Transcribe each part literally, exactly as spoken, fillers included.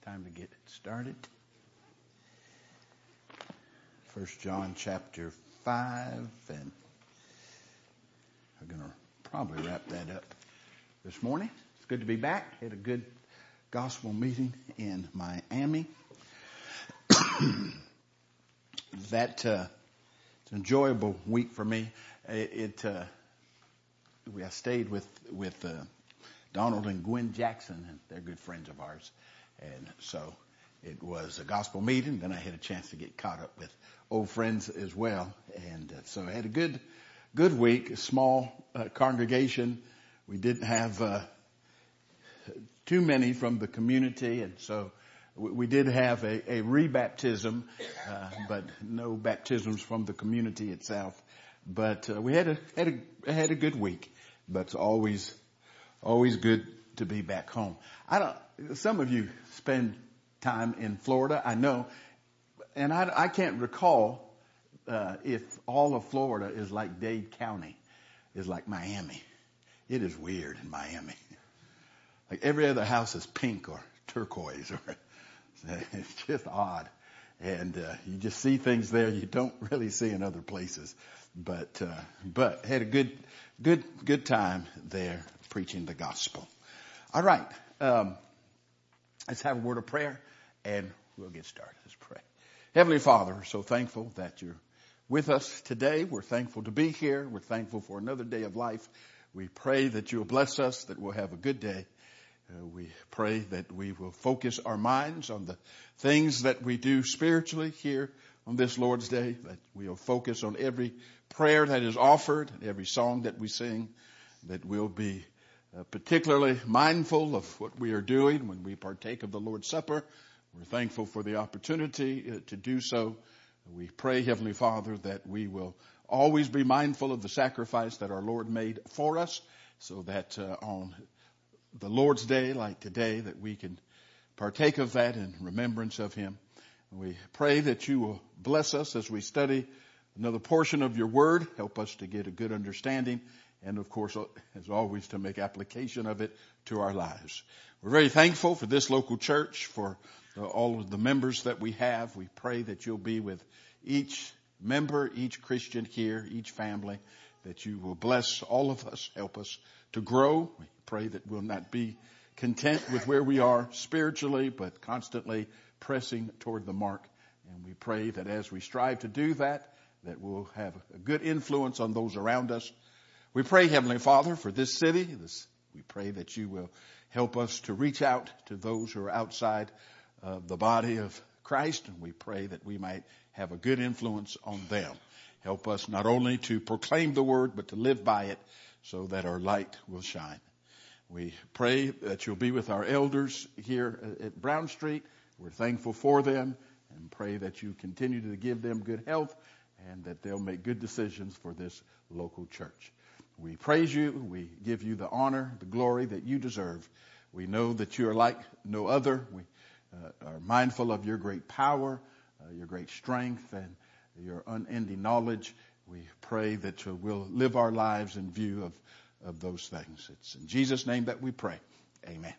Time to get started. First John chapter five, and I'm going to probably wrap that up this morning. It's good to be back. Had a good gospel meeting in Miami. that uh, it's an enjoyable week for me. It, it uh, we I stayed with with uh, Donald and Gwen Jackson, and they're good friends of ours. And so it was a gospel meeting. Then I had a chance to get caught up with old friends as well. And uh, so I had a good, good week, a small uh, congregation. We didn't have uh, too many from the community. And so we, we did have a, a rebaptism, uh, but no baptisms from the community itself. But uh, we had a, had a, had a good week, but it's always, always good to be back home. I don't, some of you spend time in Florida, I know, and I, I can't recall uh, if all of Florida is like Dade County, is like Miami. It is weird in Miami. Like every other house is pink or turquoise, or it's just odd. And uh, you just see things there you don't really see in other places. But uh, but had a good good good time there preaching the gospel. All right. Um, let's have a word of prayer and we'll get started. Let's pray. Heavenly Father, we're so thankful that you're with us today. We're thankful to be here. We're thankful for another day of life. We pray that you'll bless us, that we'll have a good day. Uh, we pray that we will focus our minds on the things that we do spiritually here on this Lord's Day, that we'll focus on every prayer that is offered, every song that we sing, that we'll be Uh, particularly mindful of what we are doing when we partake of the Lord's Supper. We're thankful for the opportunity uh, to do so. We pray, Heavenly Father, that we will always be mindful of the sacrifice that our Lord made for us, so that uh, on the Lord's Day like today, that we can partake of that in remembrance of Him. We pray that you will bless us as we study another portion of your Word. Help us to get a good understanding, and of course, as always, to make application of it to our lives. We're very thankful for this local church, for all of the members that we have. We pray that you'll be with each member, each Christian here, each family, that you will bless all of us, help us to grow. We pray that we'll not be content with where we are spiritually, but constantly pressing toward the mark. And we pray that as we strive to do that, that we'll have a good influence on those around us. We pray, Heavenly Father, for this city. This, we pray that you will help us to reach out to those who are outside of the body of Christ. And we pray that we might have a good influence on them. Help us not only to proclaim the word, but to live by it, so that our light will shine. We pray that you'll be with our elders here at Brown Street. We're thankful for them, and pray that you continue to give them good health, and that they'll make good decisions for this local church. We praise you. We give you the honor, the glory that you deserve. We know that you are like no other. We uh, are mindful of your great power, uh, your great strength, and your unending knowledge. We pray that you will live our lives in view of, of those things. It's in Jesus' name that we pray. Amen.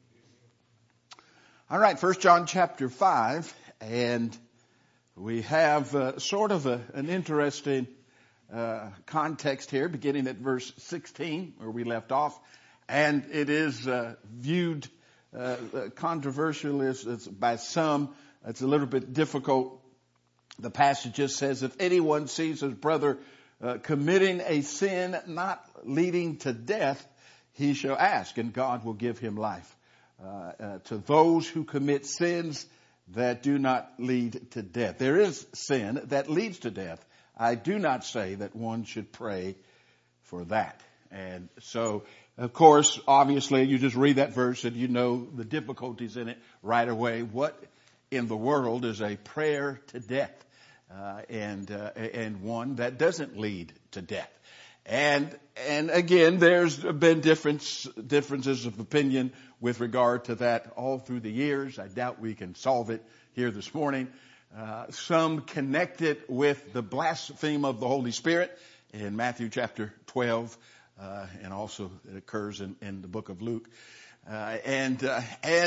All right, First John chapter five, and we have uh, sort of a, an interesting Uh, context here, beginning at verse sixteen, where we left off, and it is uh, viewed uh, controversial as, as by some. It's a little bit difficult. The passage just says, if anyone sees his brother uh, committing a sin not leading to death, he shall ask, and God will give him life. Uh, uh, to those who commit sins that do not lead to death. There is sin that leads to death. I do not say that one should pray for that. And so, of course, obviously, you just read that verse and you know the difficulties in it right away. What in the world is a prayer to death? Uh, and, uh, and one that doesn't lead to death. And, and again, there's been difference, differences of opinion with regard to that all through the years. I doubt we can solve it here this morning. Uh, some connect it with the blasphemy of the Holy Spirit in Matthew chapter twelve, uh, and also it occurs in, in the book of Luke. Uh, and, uh, and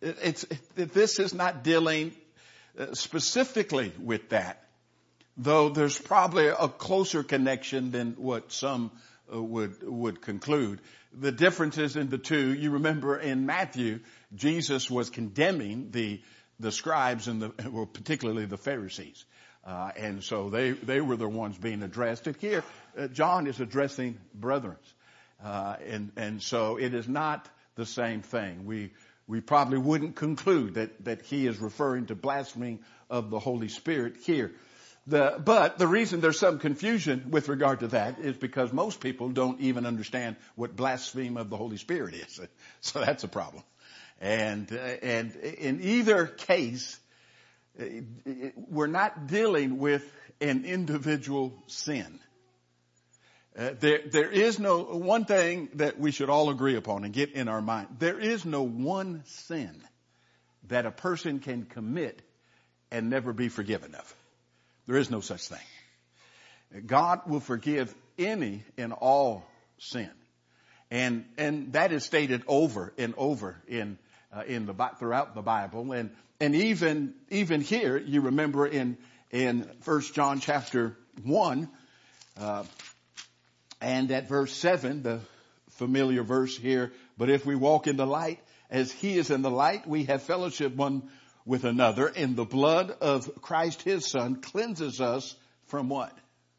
it's, it, this is not dealing specifically with that, though there's probably a closer connection than what some uh, would, would conclude. The differences in the two, you remember in Matthew, Jesus was condemning the, the scribes and the, well, particularly the Pharisees. Uh, and so they, they were the ones being addressed. And here, uh, John is addressing brethren. Uh, and, and so it is not the same thing. We, we probably wouldn't conclude that, that he is referring to blaspheming of the Holy Spirit here. The, but the reason there's some confusion with regard to that is because most people don't even understand what blaspheme of the Holy Spirit is. So that's a problem. And, uh, and in either case, we're not dealing with an individual sin. Uh, there, there is no, one thing that we should all agree upon and get in our mind. There is no one sin that a person can commit and never be forgiven of. There is no such thing. God will forgive any and all sin. And, and that is stated over and over in, uh, in the, throughout the Bible. And, And even, even here, you remember in, in First John chapter one, uh, and at verse seven, the familiar verse here, but if we walk in the light as he is in the light, we have fellowship one with another, and the blood of Christ his son cleanses us from what?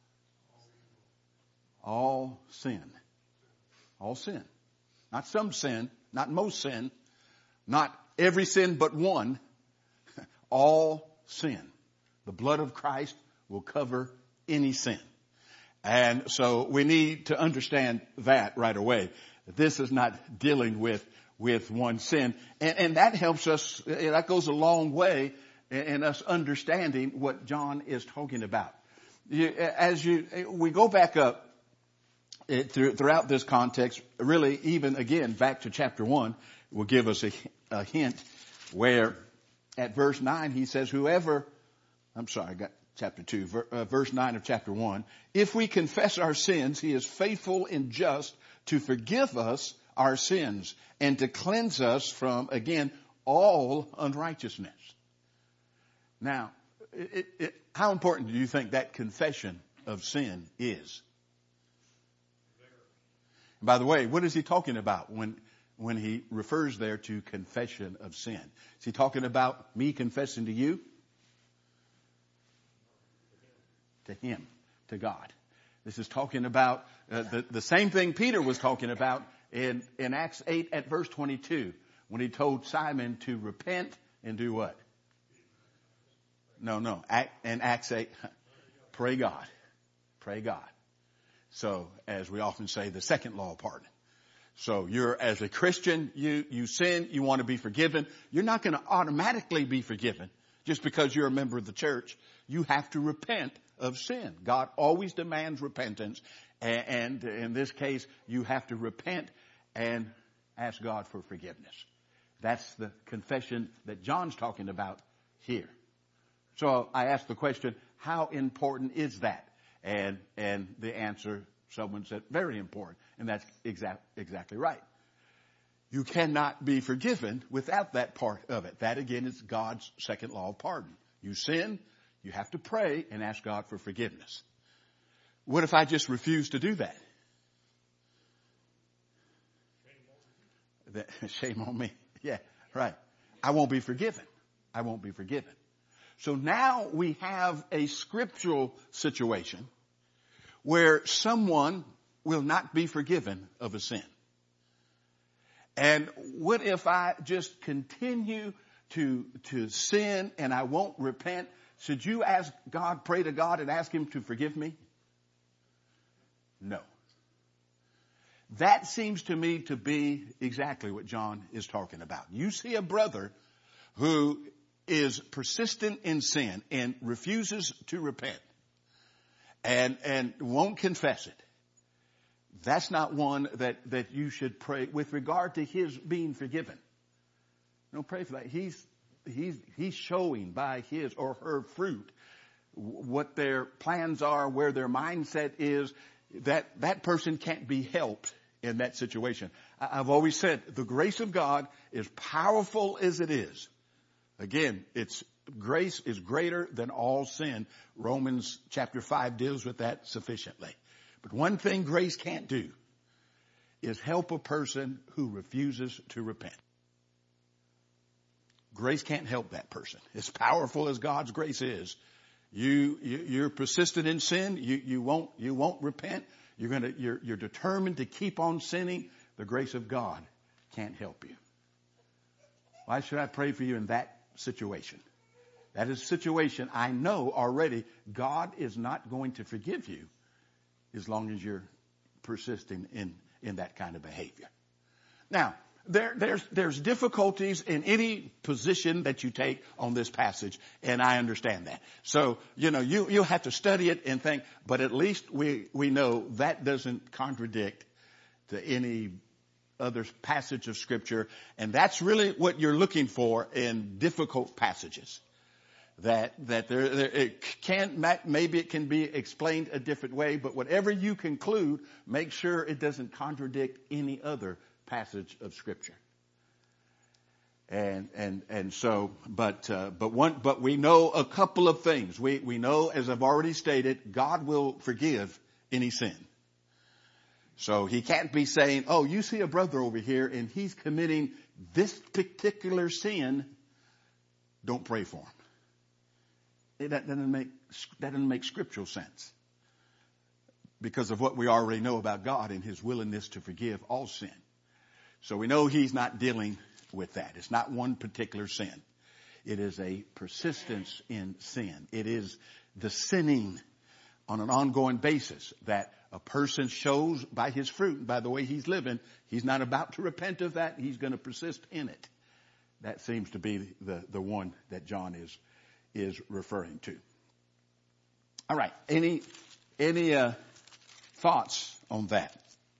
All sin. All sin. Not some sin, not most sin, not every sin but one. All sin. The blood of Christ will cover any sin. And so we need to understand that right away. This is not dealing with, with one sin. And, and that helps us, that goes a long way in, in us understanding what John is talking about. You, as you, we go back up it, through, throughout this context, really even again back to chapter one, will give us a, a hint where at verse nine, he says, whoever, I'm sorry, I got chapter two, ver, uh, verse nine of chapter one. If we confess our sins, he is faithful and just to forgive us our sins and to cleanse us from, again, all unrighteousness. Now, it, it, how important do you think that confession of sin is? And by the way, what is he talking about when when he refers there to confession of sin? Is he talking about me confessing to you? To him, to God. This is talking about uh, the, the same thing Peter was talking about in, in Acts eight at verse twenty-two, when he told Simon to repent and do what? No, no. Act, in Acts eight, pray God. Pray God. So, as we often say, the second law of pardon. So you're, as a Christian, you, you sin, you want to be forgiven. You're not going to automatically be forgiven just because you're a member of the church. You have to repent of sin. God always demands repentance. And, and in this case, you have to repent and ask God for forgiveness. That's the confession that John's talking about here. So I asked the question, how important is that? And, and the answer, someone said, very important. And that's exact, exactly right. You cannot be forgiven without that part of it. That again is God's second law of pardon. You sin, you have to pray and ask God for forgiveness. What if I just refuse to do that? that shame on me. Yeah, right. I won't be forgiven. I won't be forgiven. So now we have a scriptural situation where someone will not be forgiven of a sin. And what if I just continue to, to sin and I won't repent? Should you ask God, pray to God and ask him to forgive me? No. That seems to me to be exactly what John is talking about. You see a brother who is persistent in sin and refuses to repent and, and won't confess it. That's not one that, that you should pray with regard to his being forgiven. Don't pray for that. He's, he's, he's showing by his or her fruit what their plans are, where their mindset is, that that person can't be helped in that situation. I've always said the grace of God is powerful as it is. Again, it's grace is greater than all sin. Romans chapter five deals with that sufficiently. But one thing grace can't do is help a person who refuses to repent. Grace can't help that person. As powerful as God's grace is, you, you you're persistent in sin. You you won't you won't repent. You're gonna you're you're determined to keep on sinning. The grace of God can't help you. Why should I pray for you in that situation? That is a situation I know already God is not going to forgive you as long as you're persisting in, in that kind of behavior. Now, there, there's, there's difficulties in any position that you take on this passage, and I understand that. So, you know, you, you'll have to study it and think, but at least we, we know that doesn't contradict to any other passage of Scripture, and that's really what you're looking for in difficult passages. That that there, there it can maybe it can be explained a different way, but whatever you conclude, make sure it doesn't contradict any other passage of Scripture. And and and so, but uh, but one but we know a couple of things. We we know, as I've already stated, God will forgive any sin. So he can't be saying, "Oh, you see a brother over here and he's committing this particular sin. Don't pray for him." That doesn't make, that doesn't make scriptural sense because of what we already know about God and his willingness to forgive all sin. So we know he's not dealing with that. It's not one particular sin. It is a persistence in sin. It is the sinning on an ongoing basis that a person shows by his fruit, by the way he's living. He's not about to repent of that. He's going to persist in it. That seems to be the, the one that John is is referring to. All right. Any, any, uh, thoughts on that?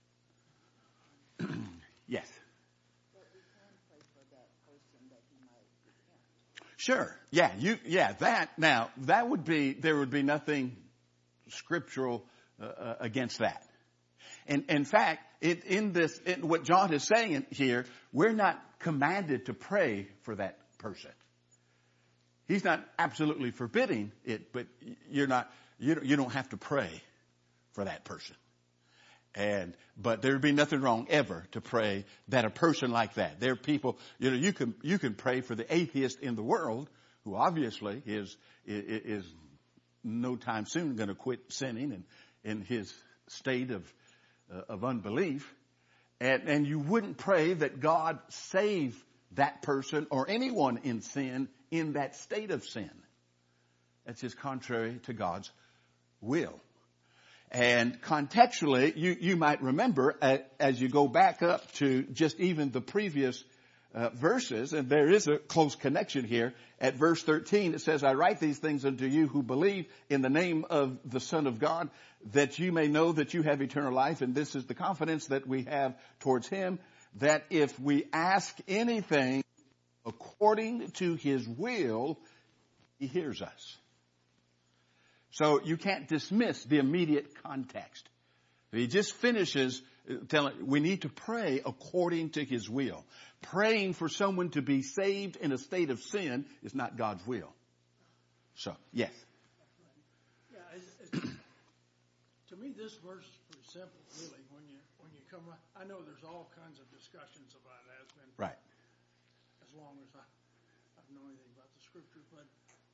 Yes. But we can pray for that person that he might repent. Sure. Yeah. You, yeah, that, now, that would be, there would be nothing scriptural, uh, uh, against that. And in fact, it, in this, in what John is saying here, we're not commanded to pray for that person. He's not absolutely forbidding it, but you're not, you don't, you don't have to pray for that person. And, but there'd be nothing wrong ever to pray that a person like that, there are people, you know, you can, you can pray for the atheist in the world who obviously is, is, is no time soon going to quit sinning and in his state of, uh, of unbelief. And, and you wouldn't pray that God save that person or anyone in sin in that state of sin. That's just contrary to God's will. And contextually, you, you might remember uh, as you go back up to just even the previous uh, verses, and there is a close connection here. At verse thirteen, it says, "I write these things unto you who believe in the name of the Son of God, that you may know that you have eternal life. And this is the confidence that we have towards him, that if we ask anything according to his will, he hears us." So you can't dismiss the immediate context. He just finishes telling, we need to pray according to his will. Praying for someone to be saved in a state of sin is not God's will. So, yes. Yeah, it's, it's, to me, this verse is pretty simple, really. When you when you come, I know there's all kinds of discussions about it. It's been right. As long as I, I know anything about the scripture, but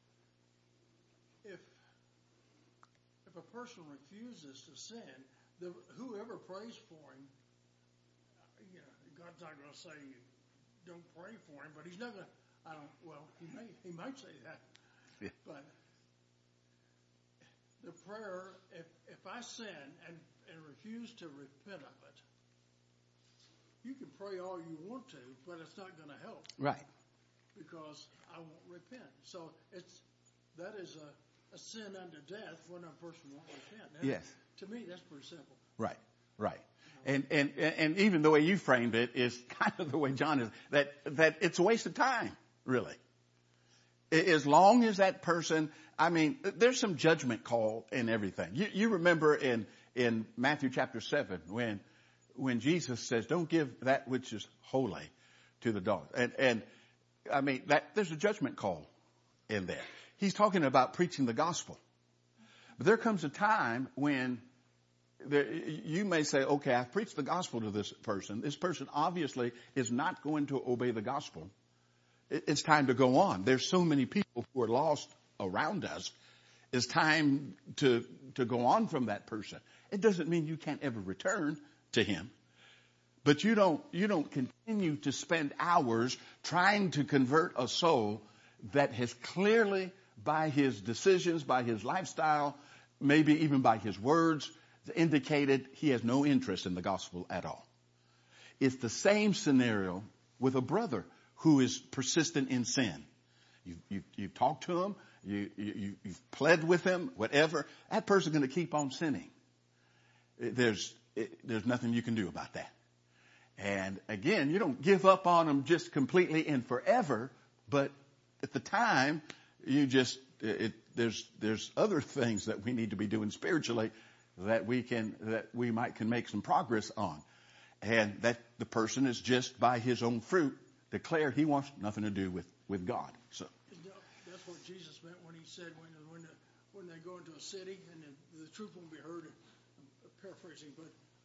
if if a person refuses to sin, the, whoever prays for him, you know, God's not going to say don't pray for him, but he's not going to. I don't. Well, he may he might say that, yeah. But the prayer, if if I sin and and refuse to repent of it, you can pray all you want to, but it's not going to help. Right. Because I won't repent. So it's that is a, a sin unto death when a person won't repent. And yes. To me, that's pretty simple. Right. Right. And, and, and even the way you framed it is kind of the way John is, that, that it's a waste of time, really. As long as that person, I mean, there's some judgment call in everything. You, you remember in, in Matthew chapter seven when when Jesus says, don't give that which is holy to the dogs. And, and I mean, that there's a judgment call in there. He's talking about preaching the gospel. But there comes a time when there, you may say, okay, I've preached the gospel to this person. This person obviously is not going to obey the gospel. It, it's time to go on. There's so many people who are lost around us. It's time to, to go on from that person. It doesn't mean you can't ever return to him. But you don't, you don't continue to spend hours trying to convert a soul that has clearly, by his decisions, by his lifestyle, maybe even by his words, indicated he has no interest in the gospel at all. It's the same scenario with a brother who is persistent in sin. You, you, you've talked to him, you, you, you've pled with him, whatever. That person's going to keep on sinning. There's, there's nothing you can do about that. And again, you don't give up on them just completely and forever, but at the time, you just, it, there's, there's other things that we need to be doing spiritually that we can, that we might can make some progress on. And that the person is just by his own fruit declared he wants nothing to do with, with God. So that's what Jesus meant when he said when, when, the, when they go into a city and the, the truth won't be heard. I'm paraphrasing, but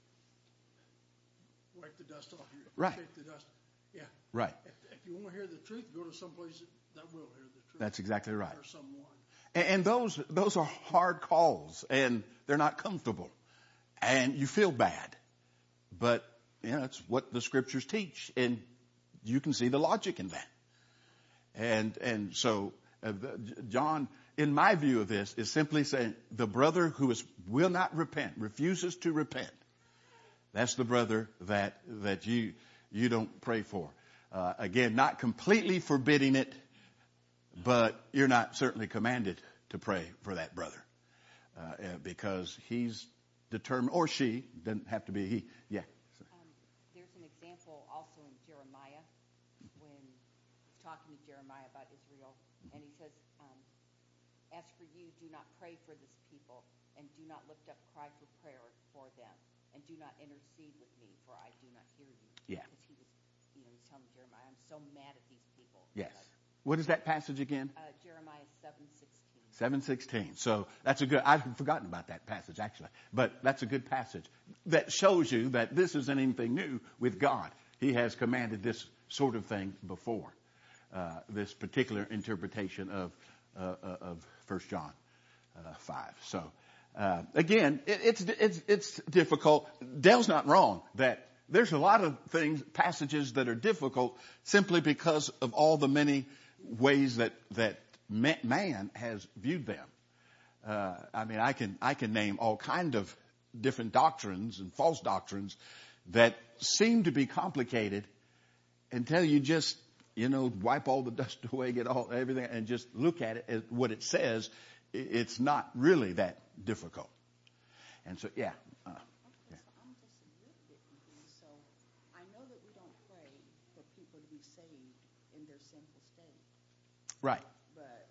wipe the dust off you. Right. Shake the dust. Yeah. Right. If, if you want to hear the truth, go to some place that, that will hear the truth. That's exactly right. Or someone. And, and those, those are hard calls, and they're not comfortable. And you feel bad. But, you know, it's what the scriptures teach. And you can see the logic in that. And, and so, uh, John, in my view of this, is simply saying the brother who is, will not repent, refuses to repent. That's the brother that, that you, you don't pray for. Uh, again, not completely forbidding it, but you're not certainly commanded to pray for that brother. Uh, because he's determined, or she, doesn't have to be he. Yeah. Um, there's an example also in Jeremiah when he's talking to Jeremiah about Israel, and he says, um, as for you, do not pray for this people, and do not lift up cry for prayer for them. And do not intercede with me, for I do not hear you. Yeah. Because he was, you know, he's telling Jeremiah, I'm so mad at these people. Yes. But, What is that passage again? uh, Jeremiah seven sixteen. seven sixteen. So that's a good, I've forgotten about that passage actually, but that's a good passage that shows you that this isn't anything new with God. He has commanded this sort of thing before, uh, this particular interpretation of, uh, of First John uh, five. So, Uh, again, it, it's, it's, it's difficult. Dale's not wrong that there's a lot of things, passages that are difficult simply because of all the many ways that, that man has viewed them. Uh, I mean, I can, I can name all kind of different doctrines and false doctrines that seem to be complicated until you just, you know, wipe all the dust away, get all, everything, and just look at it as what it says. It's not really that difficult. And so, yeah. Uh, Okay, so I'm just a little bit confused. So I know that we don't pray for people to be saved in their sinful state. Right. But,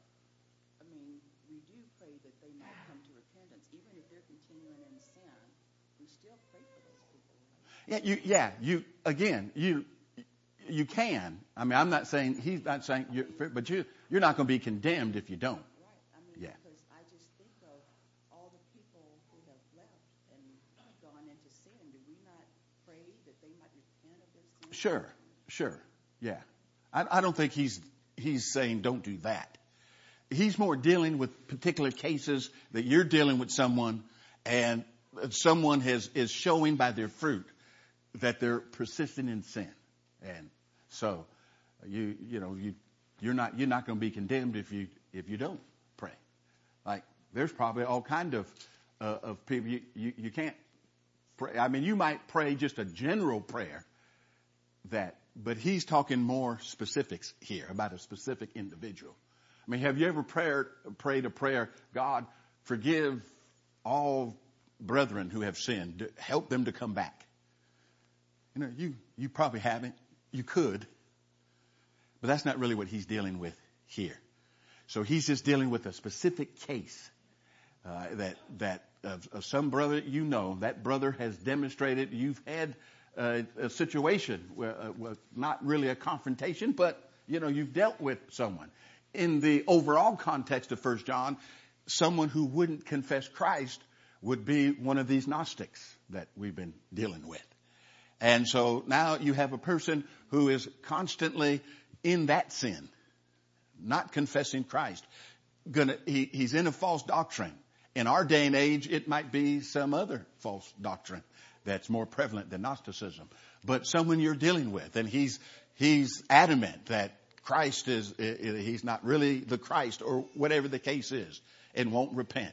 I mean, we do pray that they might come to repentance. Even if they're continuing in sin, we still pray for those people, right? Yeah, you, yeah, you, again, you, you can. I mean, I'm not saying, he's not saying, you, but you, you're not going to be condemned if you don't. Right. I mean, Yeah. because I just think of all the people who have left and gone into sin. Do we not pray that they might repent of their sin? Sure, sure, yeah. I, I don't think he's he's saying don't do that. He's more dealing with particular cases that you're dealing with someone, and someone has is showing by their fruit that they're persistent in sin, and so you you know you you're not you're not going to be condemned if you if you don't pray. Like there's probably all kind of uh, of people you, you you can't pray. I mean, you might pray just a general prayer that, but he's talking more specifics here about a specific individual. I mean, have you ever prayed, prayed a prayer, God, forgive all brethren who have sinned, help them to come back? You know, you, you probably haven't. You could. But that's not really what he's dealing with here. So he's just dealing with a specific case uh, that, that of, of some brother you know, that brother has demonstrated you've had uh, a situation where, uh, where not really a confrontation, but, you know, you've dealt with someone. In the overall context of First John, someone who wouldn't confess Christ would be one of these Gnostics that we've been dealing with. And so now you have a person who is constantly in that sin, not confessing Christ. Gonna, he, he's in a false doctrine. In our day and age, it might be some other false doctrine that's more prevalent than Gnosticism. But someone you're dealing with, and he's he's adamant that Christ is, he's not really the Christ, or whatever the case is, and won't repent.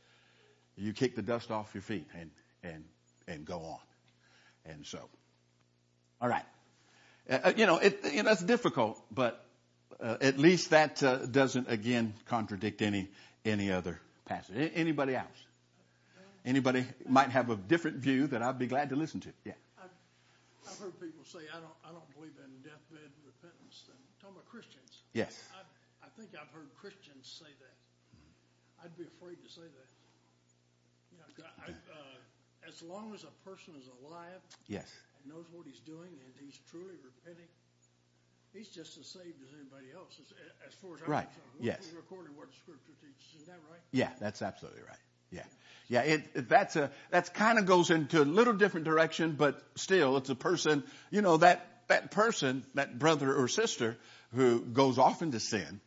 You kick the dust off your feet and and and go on. And so, all right, uh, you know, it you know it's difficult, but uh, at least that uh, doesn't again contradict any any other passage. Anybody else? Anybody might have a different view that I'd be glad to listen to. Yeah. I've, I've heard people say, I don't, I don't believe in deathbed repentance. I'm talking about Christians. Yes. I, I think I've heard Christians say that. I'd be afraid to say that. You know, I, uh, as long as a person is alive, yes, and knows what he's doing, and he's truly repenting, he's just as saved as anybody else, as, as far as I'm right. concerned. Yes. We're recording what the Scripture teaches. Isn't that right? Yeah, that's absolutely right. Yeah. Yeah, it, it, that's a, that's kind of goes into a little different direction, but still it's a person, you know, that, that person, that brother or sister who goes off into sin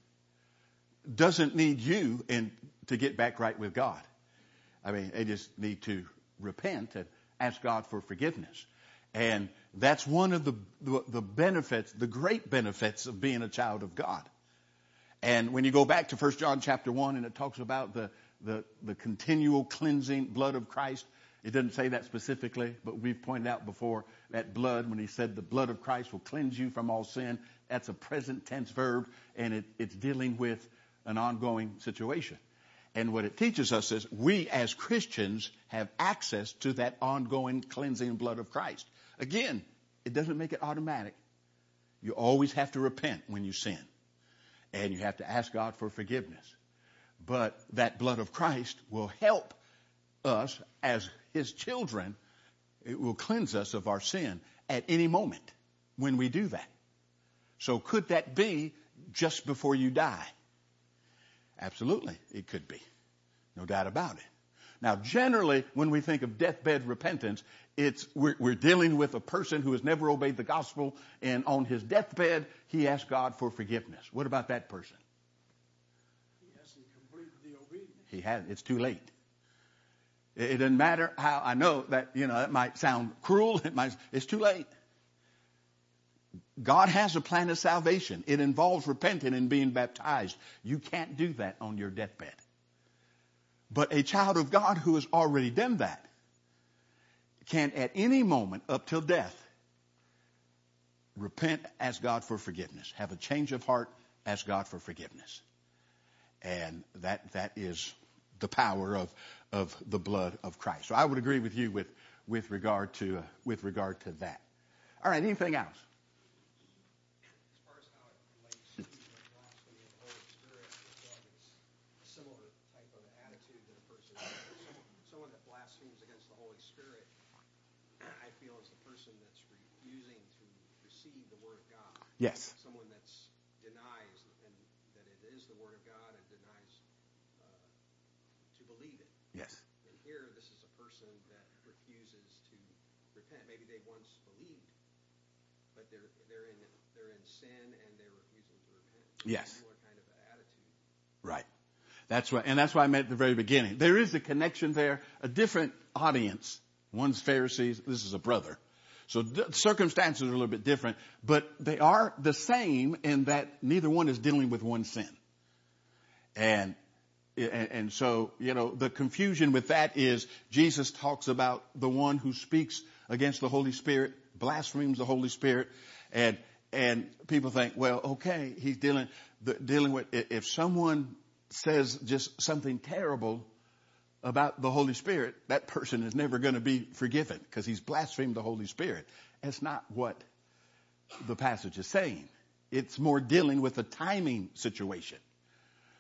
doesn't need you in, to get back right with God. I mean, they just need to repent and ask God for forgiveness. And that's one of the, the, the benefits, the great benefits of being a child of God. And when you go back to First John chapter one, and it talks about the, the, the continual cleansing blood of Christ, it doesn't say that specifically, but we've pointed out before that blood, when he said the blood of Christ will cleanse you from all sin, that's a present tense verb, and it, it's dealing with an ongoing situation. And what it teaches us is we as Christians have access to that ongoing cleansing blood of Christ. Again, it doesn't make it automatic. You always have to repent when you sin. And you have to ask God for forgiveness. But that blood of Christ will help us as his children. It will cleanse us of our sin at any moment when we do that. So could that be just before you die? Absolutely, it could be. No doubt about it. Now, generally, when we think of deathbed repentance, it's we're, we're dealing with a person who has never obeyed the gospel, and on his deathbed, he asked God for forgiveness. What about that person? He hasn't completed the obedience. He has. It's too late. It, it doesn't matter how. I know that, you know, that might sound cruel. It might. It's too late. God has a plan of salvation. It involves repenting and being baptized. You can't do that on your deathbed. But a child of God who has already done that can at any moment up till death repent, ask God for forgiveness, have a change of heart, ask God for forgiveness. And that that is the power of of the blood of Christ. So I would agree with you with with regard to uh, with regard to that. All right, anything else? As far as how it relates to the blasphemy of the Holy Spirit, it's like it's a similar type of attitude that a person has. Someone, someone that blasphemes against the Holy Spirit, I feel, is the person that's refusing to receive the Word of God. Yes. Someone that's denies and that it is the Word of God and denies uh, to believe it. Yes. And here, this is a person that refuses to repent. Maybe they once believed, but they're they're in they're in sin and they're refusing to repent. Yes. Similar kind of attitude. Right. That's right. And that's why I meant at the very beginning. There is a connection there, a different audience. One's Pharisees. This is a brother. So d- circumstances are a little bit different, but they are the same in that neither one is dealing with one sin. And, and, and so, you know, the confusion with that is Jesus talks about the one who speaks against the Holy Spirit, blasphemes the Holy Spirit, and, and people think, well, okay, he's dealing, the, dealing with, if someone says just something terrible about the Holy Spirit, that person is never going to be forgiven because he's blasphemed the Holy Spirit. That's not what the passage is saying. It's more dealing with a timing situation.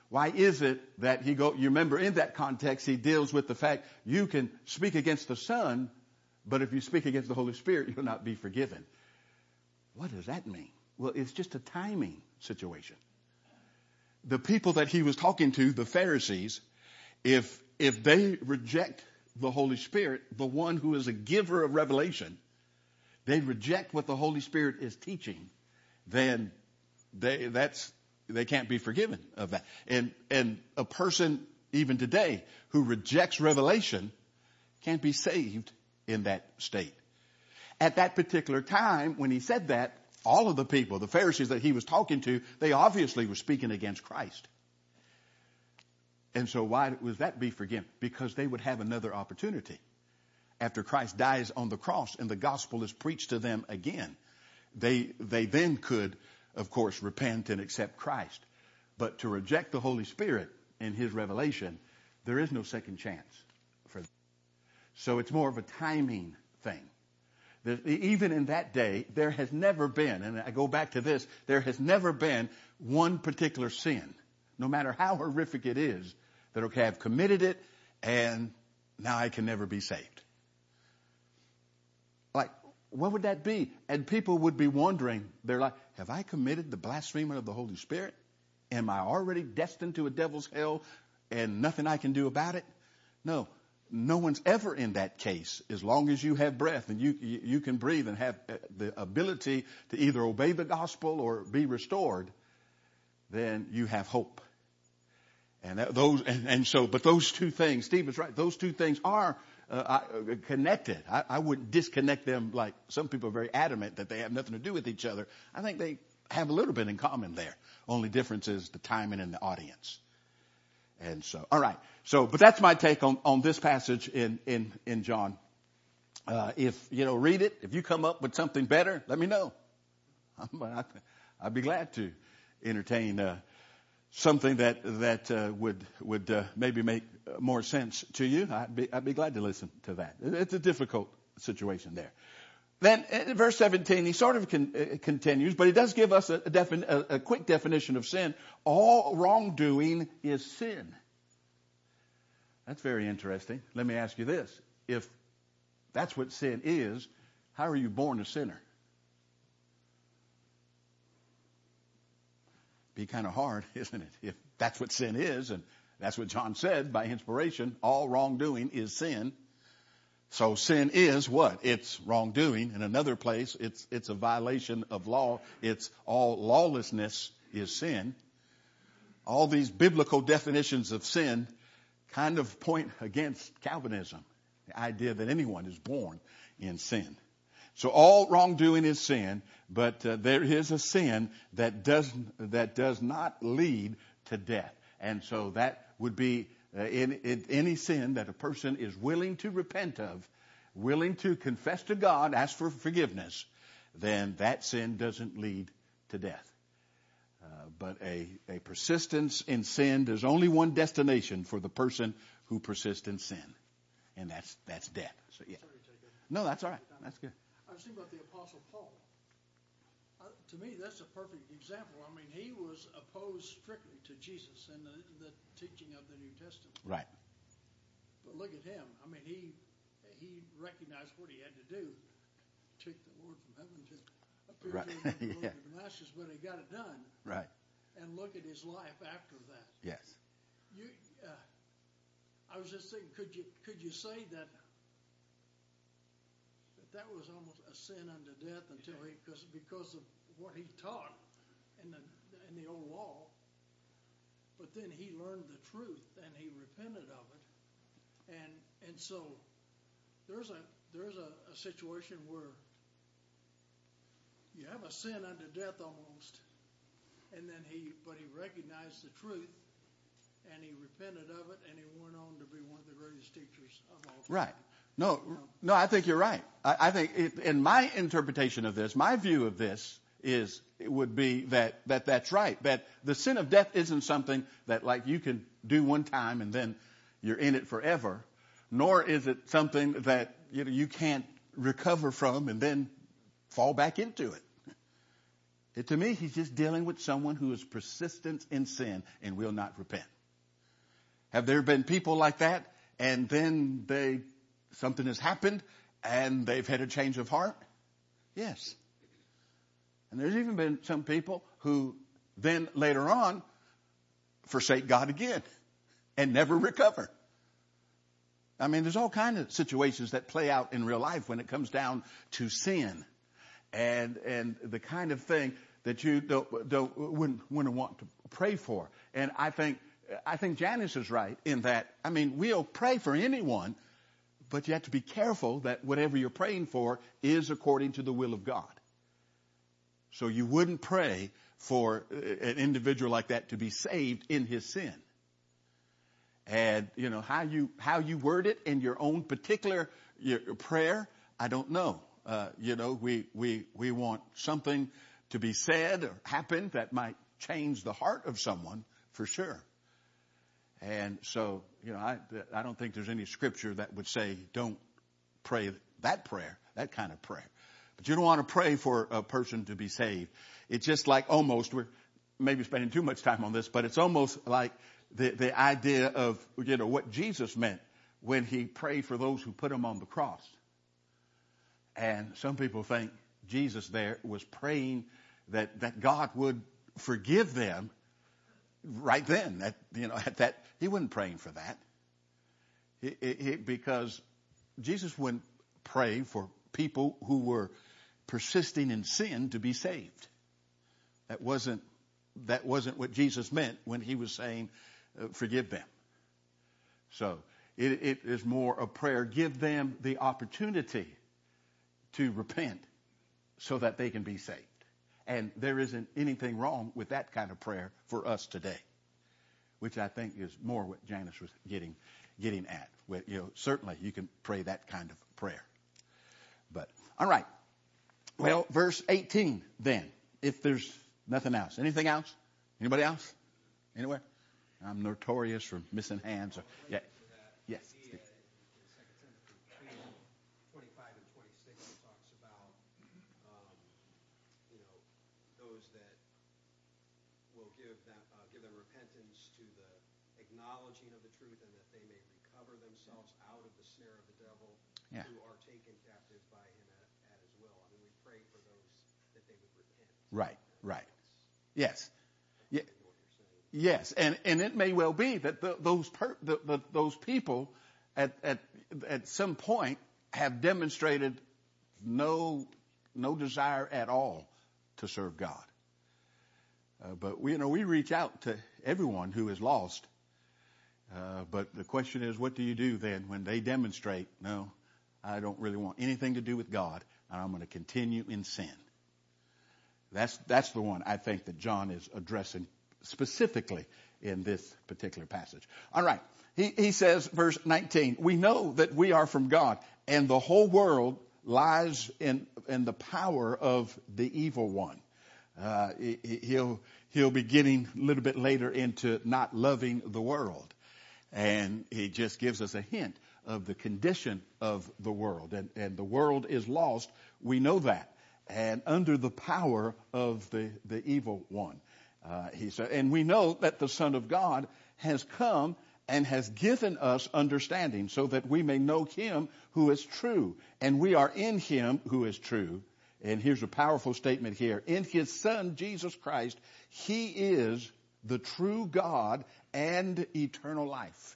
Why is it that he go, you remember in that context, he deals with the fact you can speak against the Son, but if you speak against the Holy Spirit, you'll not be forgiven. What does that mean? Well, it's just a timing situation. The people that he was talking to, the Pharisees, if, if they reject the Holy Spirit, the one who is a giver of revelation, they reject what the Holy Spirit is teaching, then they, that's, they can't be forgiven of that. And, and a person, even today, who rejects revelation can't be saved in that state. At that particular time, when he said that, all of the people, the Pharisees that he was talking to, they obviously were speaking against Christ. And so why would that be forgiven? Because they would have another opportunity. After Christ dies on the cross and the gospel is preached to them again, they, they then could, of course, repent and accept Christ. But to reject the Holy Spirit in his revelation, there is no second chance for them. So it's more of a timing thing. Even in that day, there has never been, and I go back to this, there has never been one particular sin, no matter how horrific it is, that, okay, I've committed it and now I can never be saved. Like, what would that be? And people would be wondering, they're like, have I committed the blasphemy of the Holy Spirit? Am I already destined to a devil's hell and nothing I can do about it? No. No one's ever in that case. As long as you have breath and you, you, you can breathe and have the ability to either obey the gospel or be restored, then you have hope. And that, those, and, and so, but those two things, Steve is right, those two things are uh, connected. I, I wouldn't disconnect them like some people are very adamant that they have nothing to do with each other. I think they have a little bit in common there. Only difference is the timing and the audience. And so, all right. So, but that's my take on, on this passage in, in, in John. Uh, if, you know, read it. If you come up with something better, let me know. I'd be glad to entertain, uh, something that, that, uh, would, would, uh, maybe make more sense to you. I'd be, I'd be glad to listen to that. It's a difficult situation there. Then in verse seventeen, he sort of con, uh, continues, but he does give us a, a, defin, a, a quick definition of sin. All wrongdoing is sin. That's very interesting. Let me ask you this. If that's what sin is, how are you born a sinner? Be kind of hard, isn't it? If that's what sin is, and that's what John said by inspiration, all wrongdoing is sin. So sin is what? It's wrongdoing. In another place, it's, it's a violation of law. It's all lawlessness is sin. All these biblical definitions of sin kind of point against Calvinism, the idea that anyone is born in sin. So all wrongdoing is sin, but uh, there is a sin that does, that does not lead to death. And so that would be Uh, in, in any sin that a person is willing to repent of, willing to confess to God, ask for forgiveness, then that sin doesn't lead to death. Uh, but a, a persistence in sin, there's only one destination for the person who persists in sin, and that's that's death. So yeah. No, that's all right. That's good. I was thinking about the Apostle Paul. Uh, to me, that's a perfect example. I mean, he was opposed strictly to Jesus and the, the teaching of the New Testament. Right. But look at him. I mean, he he recognized what he had to do. Took the Lord from heaven to appear right. to him on the road yeah. to Damascus, but he got it done. Right. And look at his life after that. Yes. You, uh, I was just thinking, could you could you say that that, that was almost a sin unto death until he because because of what he taught in the in the old law, but then he learned the truth and he repented of it, and and so there's a there's a, a situation where you have a sin unto death almost, and then he but he recognized the truth. And he repented of it, and he went on to be one of the greatest teachers of all time. Right. No, no, I think you're right. I, I think it, in my interpretation of this, my view of this is, it would be that, that that's right. That the sin of death isn't something that like you can do one time and then you're in it forever. Nor is it something that, you know, you can't recover from and then fall back into it. It, to me, he's just dealing with someone who is persistent in sin and will not repent. Have there been people like that, and then they something has happened and they've had a change of heart? Yes. And there's even been some people who then later on forsake God again and never recover. I mean, there's all kinds of situations that play out in real life when it comes down to sin and and the kind of thing that you don't, don't wouldn't, wouldn't want to pray for. And I think I think Janice is right in that, I mean, we'll pray for anyone, but you have to be careful that whatever you're praying for is according to the will of God. So you wouldn't pray for an individual like that to be saved in his sin. And, you know, how you how you word it in your own particular your prayer, I don't know. Uh, you know, we, we, we want something to be said or happen that might change the heart of someone for sure. And so, you know, I, I don't think there's any scripture that would say don't pray that prayer, that kind of prayer. But you don't want to pray for a person to be saved. It's just like almost, we're maybe spending too much time on this, but it's almost like the, the idea of, you know, what Jesus meant when he prayed for those who put him on the cross. And some people think Jesus there was praying that, that God would forgive them right then. That, you know, at that, he wasn't praying for that. He, he, because Jesus wouldn't pray for people who were persisting in sin to be saved. That wasn't, that wasn't what Jesus meant when he was saying, uh, forgive them. So it, it is more a prayer. Give them the opportunity to repent so that they can be saved. And there isn't anything wrong with that kind of prayer for us today, which I think is more what Janice was getting, getting at. With, you know, certainly you can pray that kind of prayer. But, all right. Well, verse eighteen then, if there's nothing else. Anything else? Anybody else? Anywhere? I'm notorious for missing hands. Or, yeah. Yes. twenty-five and twenty-six, it talks about, um, you know, those that will give them, uh, give them repentance to the acknowledging of the truth, and that they may recover themselves out of the snare of the devil, Yeah. who are taken captive by him at, at his will. I mean, we pray for those that they would repent. Right, right. Yes. Yeah. Yes, and, and it may well be that the, those per, the, the, those people at, at at some point have demonstrated no no desire at all to serve God. Uh, but we, you know, we reach out to everyone who is lost. Uh, but the question is, what do you do then when they demonstrate, no, I don't really want anything to do with God, and I'm going to continue in sin? That's that's the one I think that John is addressing specifically in this particular passage. All right. He, he says, verse nineteen, we know that we are from God, and the whole world lies in, in the power of the evil one. Uh, he, he'll, he'll be getting a little bit later into not loving the world. And he just gives us a hint of the condition of the world. And, and the world is lost. We know that. And under the power of the, the evil one. Uh, he said, and we know that the Son of God has come and has given us understanding so that we may know him who is true. And we are in him who is true. And here's a powerful statement here. In his Son, Jesus Christ, he is the true God and eternal life.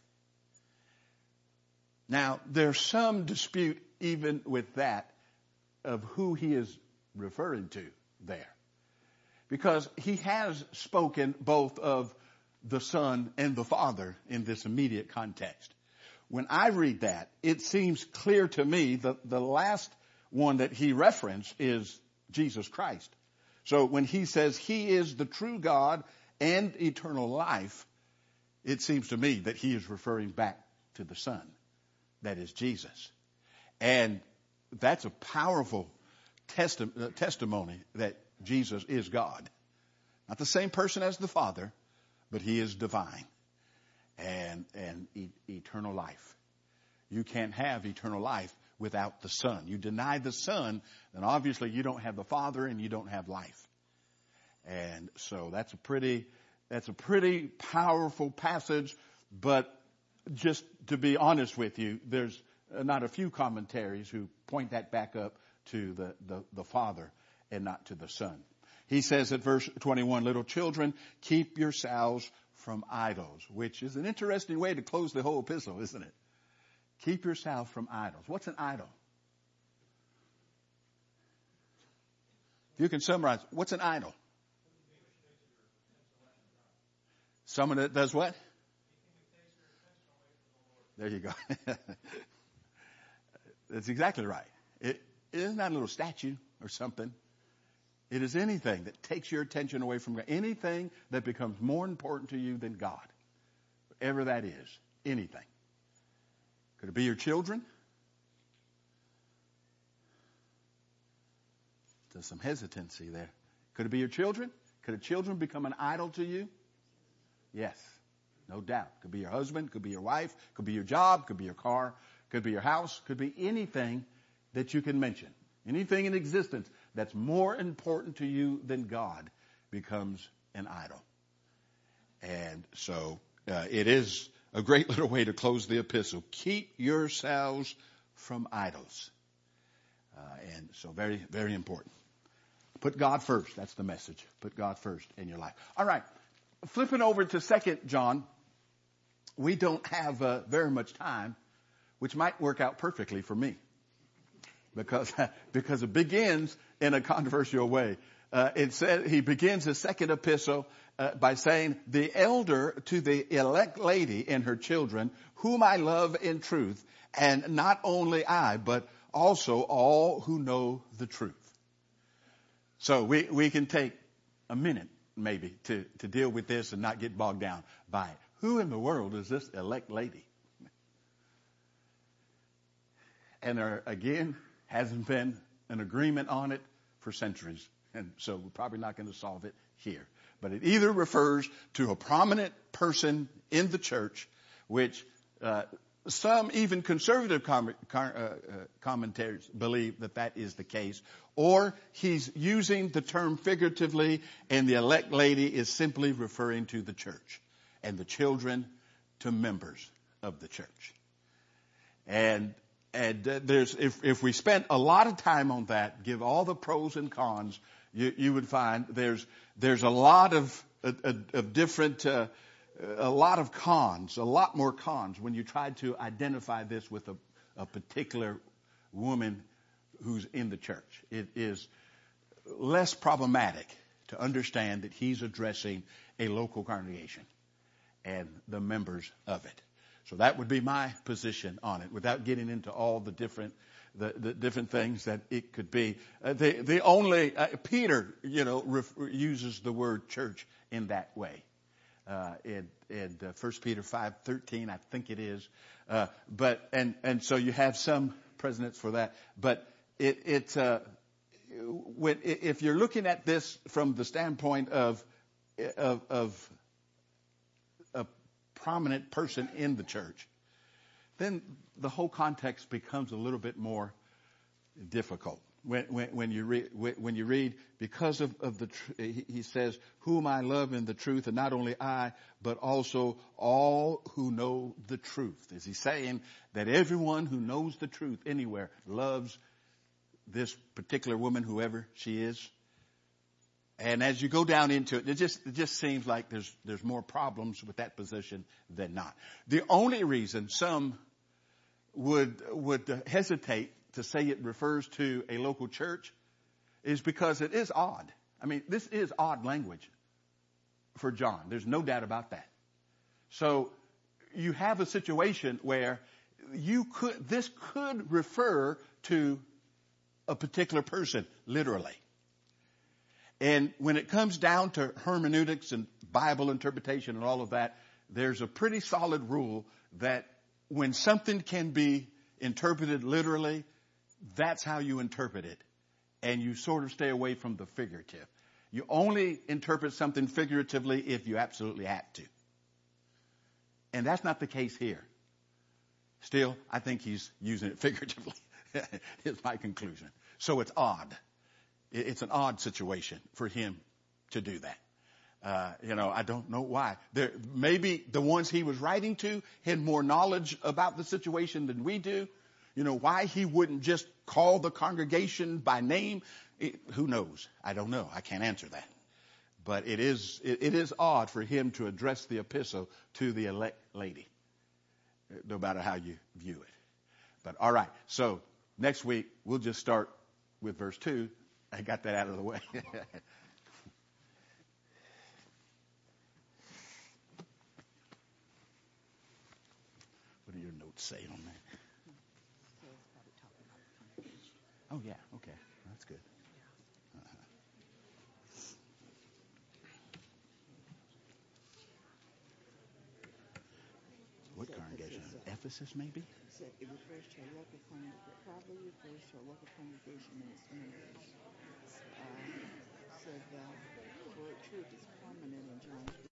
Now, there's some dispute even with that of who he is referring to there. Because he has spoken both of the Son and the Father in this immediate context. When I read that, it seems clear to me that the last one that he referenced is Jesus Christ. So when he says he is the true God and eternal life, it seems to me that he is referring back to the Son, that is Jesus. And that's a powerful testi- testimony that Jesus is God. Not the same person as the Father, but he is divine and, and e- eternal life. You can't have eternal life without the Son. You deny the Son, then obviously you don't have the Father and you don't have life. And so that's a pretty, that's a pretty powerful passage. But just to be honest with you, there's not a few commentaries who point that back up to the, the, the Father and not to the Son. He says at verse twenty-one, little children, keep yourselves from idols, which is an interesting way to close the whole epistle, isn't it? Keep yourself from idols. What's an idol? If you can summarize, what's an idol? Someone that does what? There you go. That's exactly right. It, it isn't that a little statue or something. It is anything that takes your attention away from God. Anything that becomes more important to you than God. Whatever that is. Anything. Could it be your children? There's some hesitancy there. Could it be your children? Could a children become an idol to you? Yes. No doubt. Could be your husband, could be your wife, could be your job, could be your car, could be your house, could be anything that you can mention. Anything in existence that's more important to you than God becomes an idol. And so uh, it is a great little way to close the epistle. Keep yourselves from idols. Uh, and so very, very important. Put God first. That's the message. Put God first in your life. All right. Flipping over to Second John. We don't have uh, very much time, which might work out perfectly for me. Because, because it begins in a controversial way. Uh, it said, he begins his second epistle uh, by saying, the elder to the elect lady and her children, whom I love in truth, and not only I, but also all who know the truth. So we, we can take a minute maybe to, to deal with this and not get bogged down by it. Who in the world is this elect lady? And there, again, hasn't been an agreement on it for centuries. And so we're probably not going to solve it here. But it either refers to a prominent person in the church, which uh, some even conservative com- com- uh, uh, commentators believe that that is the case, or he's using the term figuratively, and the elect lady is simply referring to the church and the children to members of the church. And And uh, there's, if, if we spent a lot of time on that, give all the pros and cons, you, you would find there's, there's a lot of, of, of different, uh, a lot of cons, a lot more cons when you try to identify this with a, a particular woman who's in the church. It is less problematic to understand that he's addressing a local congregation and the members of it. So that would be my position on it, without getting into all the different, the, the different things that it could be. Uh, the the only uh, Peter, you know, ref, uses the word church in that way. Uh, in in uh, First Peter five thirteen, I think it is. Uh, but and and so you have some precedents for that. But it it uh, when if you're looking at this from the standpoint of of of a prominent person in the church, then the whole context becomes a little bit more difficult. When, when, when you read, when you read, because of, of the, tr- he, he says, whom I love in the truth, and not only I, but also all who know the truth. Is he saying that everyone who knows the truth anywhere loves this particular woman, whoever she is? And as you go down into it, it just, it just seems like there's, there's more problems with that position than not. The only reason some would, would hesitate to say it refers to a local church is because it is odd. I mean, this is odd language for John. There's no doubt about that. So you have a situation where you could, this could refer to a particular person, literally. And when it comes down to hermeneutics and Bible interpretation and all of that, there's a pretty solid rule that when something can be interpreted literally, that's how you interpret it. And you sort of stay away from the figurative. You only interpret something figuratively if you absolutely have to. And that's not the case here. Still, I think he's using it figuratively. Is my conclusion. So it's odd. It's an odd situation for him to do that. Uh, you know, I don't know why. There, maybe the ones he was writing to had more knowledge about the situation than we do. You know, why he wouldn't just call the congregation by name, it, who knows? I don't know. I can't answer that. But it is, it, it is odd for him to address the epistle to the elect lady, no matter how you view it. But all right, so next week we'll just start with verse two. I got that out of the way. What do your notes say on that? Oh, yeah. Okay. That's good. Uh-huh. What congregation? Ephesus, maybe? Said it refers to a local congregation, probably refers to a local congregation and its members. Uh, said, uh, for truth is prominent in John's